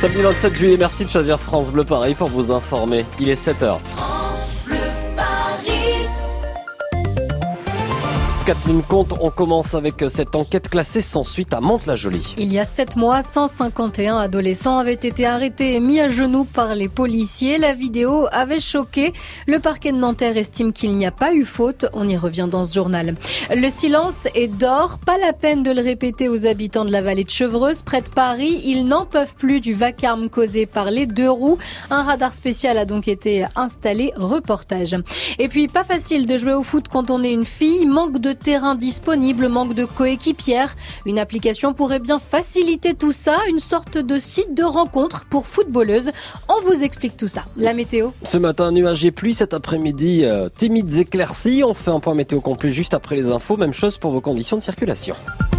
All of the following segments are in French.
Samedi 27 juillet, merci de choisir France Bleu Paris pour vous informer. Il est 7h. France Bleu Paris. Kathleen Comte, on commence avec cette enquête classée sans suite à Mantes-la-Jolie. Il y a 7 mois, 151 adolescents avaient été arrêtés et mis à genoux par les policiers. La vidéo avait choqué. Le parquet de Nanterre estime qu'il n'y a pas eu faute. On y revient dans ce journal. Le silence est d'or. Pas la peine de le répéter aux habitants de la vallée de Chevreuse, près de Paris. Ils n'en peuvent plus du vacarme causé par les deux roues. Un radar spécial a donc été installé. Reportage. Et puis, pas facile de jouer au foot quand on est une fille. Manque de terrain disponible, manque de coéquipières. Une application pourrait bien faciliter tout ça, une sorte de site de rencontre pour footballeuses. On vous explique tout ça. La météo. Ce matin, nuages et pluie. Cet après-midi, timides éclaircies. On fait un point météo complet juste après les infos. Même chose pour vos conditions de circulation.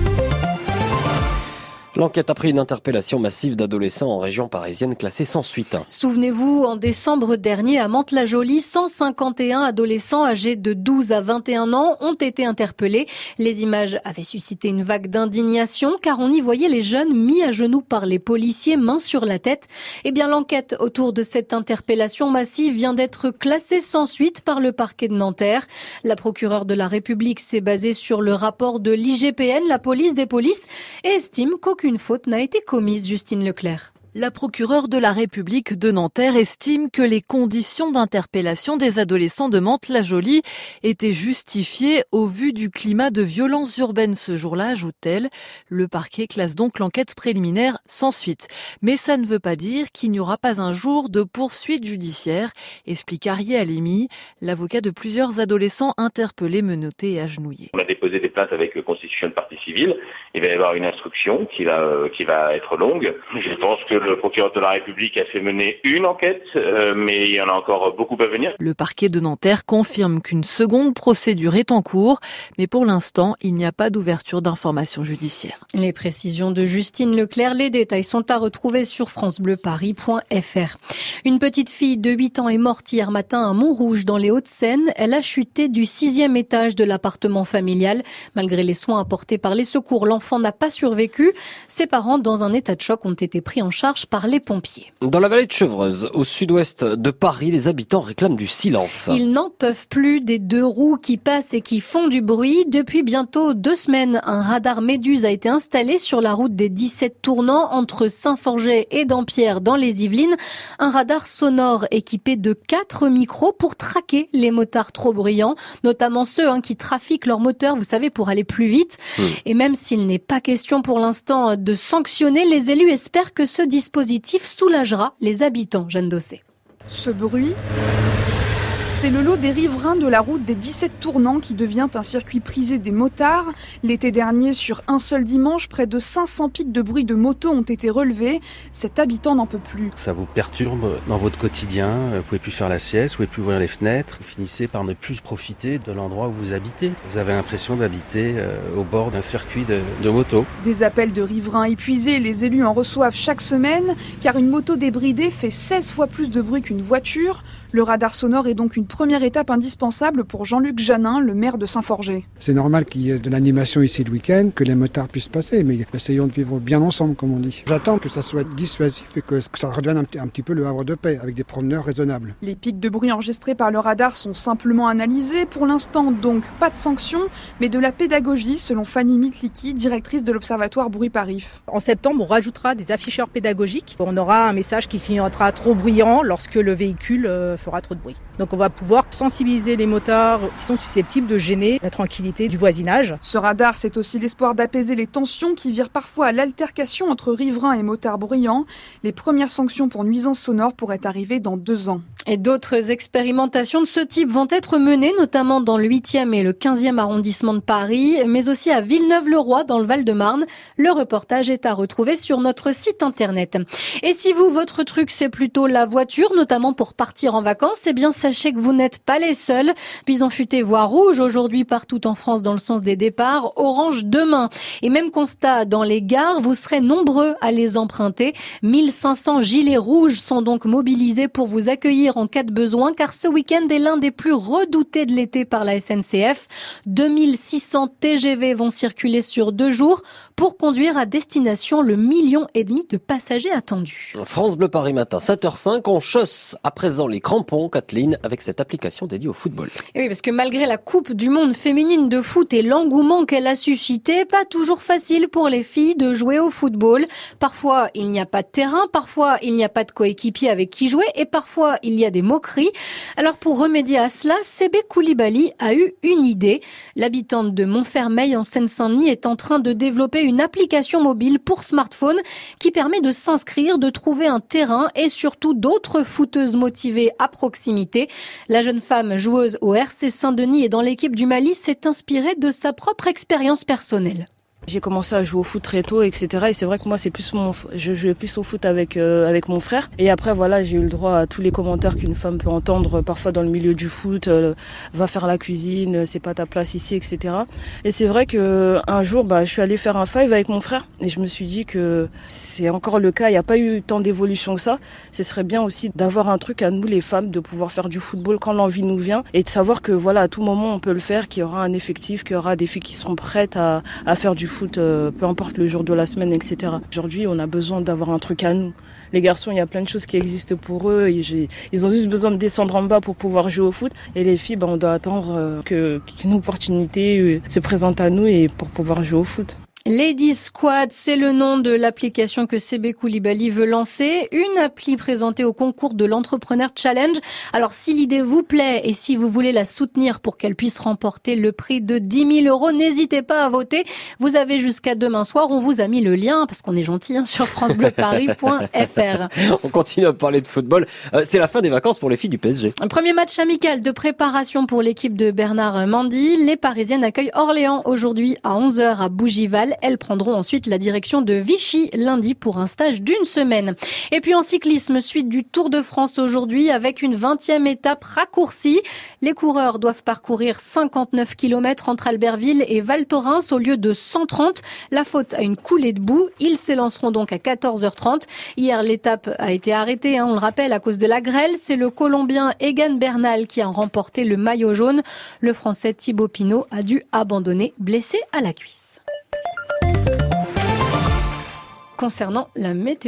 L'enquête a pris une interpellation massive d'adolescents en région parisienne classée sans suite. Souvenez-vous, en décembre dernier, à Mantes-la-Jolie, 151 adolescents âgés de 12 à 21 ans ont été interpellés. Les images avaient suscité une vague d'indignation car on y voyait les jeunes mis à genoux par les policiers, mains sur la tête. Eh bien, l'enquête autour de cette interpellation massive vient d'être classée sans suite par le parquet de Nanterre. La procureure de la République s'est basée sur le rapport de l'IGPN, la police des polices, et estime qu'aucune faute n'a été commise, Justine Leclerc. La procureure de la République de Nanterre estime que les conditions d'interpellation des adolescents de Mantes-la-Jolie étaient justifiées au vu du climat de violence urbaine ce jour-là, ajoute-t-elle. Le parquet classe donc l'enquête préliminaire sans suite. Mais ça ne veut pas dire qu'il n'y aura pas un jour de poursuite judiciaire, explique Arié Alimi, l'avocat de plusieurs adolescents interpellés, menottés et agenouillés. On a déposé des plaintes avec constitution de partie civile. Il va y avoir une instruction qui va être longue. Je pense que le procureur de la République a fait mener une enquête, mais il y en a encore beaucoup à venir. Le parquet de Nanterre confirme qu'une seconde procédure est en cours, mais pour l'instant, il n'y a pas d'ouverture d'information judiciaire. Les précisions de Justine Leclerc, les détails sont à retrouver sur francebleuparis.fr. Une petite fille de 8 ans est morte hier matin à Montrouge dans les Hauts-de-Seine. Elle a chuté du 6e étage de l'appartement familial. Malgré les soins apportés par les secours, l'enfant n'a pas survécu. Ses parents, dans un état de choc, ont été pris en charge par les pompiers. Dans la vallée de Chevreuse, au sud-ouest de Paris, les habitants réclament du silence. Ils n'en peuvent plus des deux roues qui passent et qui font du bruit. Depuis bientôt 2 semaines, un radar Méduse a été installé sur la route des 17 tournants entre Saint-Forget et Dampierre dans les Yvelines. Un radar sonore équipé de 4 micros pour traquer les motards trop bruyants, notamment ceux qui trafiquent leur moteur, vous savez, pour aller plus vite. Et même s'il n'est pas question pour l'instant de sanctionner, les élus espèrent que ce dispositif soulagera les habitants. Jeanne Dossé. Ce bruit, c'est le lot des riverains de la route des 17 tournants qui devient un circuit prisé des motards. L'été dernier, sur un seul dimanche, près de 500 pics de bruit de moto ont été relevés. Cet habitant n'en peut plus. Ça vous perturbe dans votre quotidien, vous pouvez plus faire la sieste, vous pouvez plus ouvrir les fenêtres, vous finissez par ne plus profiter de l'endroit où vous habitez. Vous avez l'impression d'habiter au bord d'un circuit de moto. Des appels de riverains épuisés, les élus en reçoivent chaque semaine, car une moto débridée fait 16 fois plus de bruit qu'une voiture. Le radar sonore est donc une première étape indispensable pour Jean-Luc Janin, le maire de Saint-Forget. C'est normal qu'il y ait de l'animation ici le week-end, que les motards puissent passer, mais essayons de vivre bien ensemble, comme on dit. J'attends que ça soit dissuasif et que ça redevienne un petit peu le havre de paix, avec des promeneurs raisonnables. Les pics de bruit enregistrés par le radar sont simplement analysés. Pour l'instant, donc, pas de sanctions, mais de la pédagogie, selon Fanny Mitliki, directrice de l'Observatoire Bruit-Parif. En septembre, on rajoutera des afficheurs pédagogiques. On aura un message qui clignotera trop bruyant lorsque le véhicule fera trop de bruit. Donc on va pouvoir sensibiliser les motards qui sont susceptibles de gêner la tranquillité du voisinage. Ce radar, c'est aussi l'espoir d'apaiser les tensions qui virent parfois à l'altercation entre riverains et motards bruyants. Les premières sanctions pour nuisances sonores pourraient arriver dans 2 ans. Et d'autres expérimentations de ce type vont être menées, notamment dans le 8e et le 15e arrondissement de Paris, mais aussi à Villeneuve-le-Roi, dans le Val-de-Marne. Le reportage est à retrouver sur notre site internet. Et si vous, votre truc, c'est plutôt la voiture, notamment pour partir en vacances, eh bien, sachez que vous n'êtes pas les seuls. Bison futé voit rouge aujourd'hui partout en France dans le sens des départs, orange demain. Et même constat dans les gares, vous serez nombreux à les emprunter. 1500 gilets rouges sont donc mobilisés pour vous accueillir agir en cas de besoin car ce week-end est l'un des plus redoutés de l'été par la SNCF. 2600 TGV vont circuler sur 2 jours pour conduire à destination le 1,5 million de passagers attendus. France Bleu Paris matin, 7h05, on chausse à présent les crampons, Kathleen, avec cette application dédiée au football. Et oui, parce que malgré la Coupe du Monde féminine de foot et l'engouement qu'elle a suscité, pas toujours facile pour les filles de jouer au football. Parfois, il n'y a pas de terrain, parfois, il n'y a pas de coéquipier avec qui jouer et parfois, il y a des moqueries. Alors, pour remédier à cela, Sébé Koulibaly a eu une idée. L'habitante de Montfermeil en Seine-Saint-Denis est en train de développer une application mobile pour smartphone qui permet de s'inscrire, de trouver un terrain et surtout d'autres footeuses motivées à proximité. La jeune femme joueuse au RC Saint-Denis et dans l'équipe du Mali s'est inspirée de sa propre expérience personnelle. J'ai commencé à jouer au foot très tôt, etc. Et c'est vrai que moi, je jouais plus au foot avec mon frère. Et après, voilà, j'ai eu le droit à tous les commentaires qu'une femme peut entendre parfois dans le milieu du foot. Va faire la cuisine, c'est pas ta place ici, etc. Et c'est vrai que un jour, je suis allée faire un five avec mon frère. Et je me suis dit que c'est encore le cas. Il n'y a pas eu tant d'évolution que ça. Ce serait bien aussi d'avoir un truc à nous, les femmes, de pouvoir faire du football quand l'envie nous vient. Et de savoir que, voilà, à tout moment, on peut le faire, qu'il y aura un effectif, qu'il y aura des filles qui seront prêtes à faire du foot, peu importe le jour de la semaine, etc. Aujourd'hui, on a besoin d'avoir un truc à nous. Les garçons, il y a plein de choses qui existent pour eux. Ils ont juste besoin de descendre en bas pour pouvoir jouer au foot. Et les filles, on doit attendre qu'une opportunité se présente à nous et pour pouvoir jouer au foot. Lady Squad, c'est le nom de l'application que Sébé Koulibaly veut lancer. Une appli présentée au concours de l'Entrepreneur Challenge. Alors, si l'idée vous plaît et si vous voulez la soutenir pour qu'elle puisse remporter le prix de 10 000 €, n'hésitez pas à voter. Vous avez jusqu'à demain soir. On vous a mis le lien, parce qu'on est gentil, sur francebleuparis.fr. On continue à parler de football. C'est la fin des vacances pour les filles du PSG. Un premier match amical de préparation pour l'équipe de Bernard Mendy. Les Parisiennes accueillent Orléans aujourd'hui à 11h à Bougival. Elles prendront ensuite la direction de Vichy lundi pour un stage d'1 semaine. Et puis en cyclisme, suite du Tour de France aujourd'hui avec une 20e étape raccourcie. Les coureurs doivent parcourir 59 km entre Albertville et Val Thorens au lieu de 130. La faute à une coulée de boue. Ils s'élanceront donc à 14h30. Hier, l'étape a été arrêtée, on le rappelle, à cause de la grêle. C'est le Colombien Egan Bernal qui a remporté le maillot jaune. Le Français Thibaut Pinot a dû abandonner, blessé à la cuisse. Concernant la météo.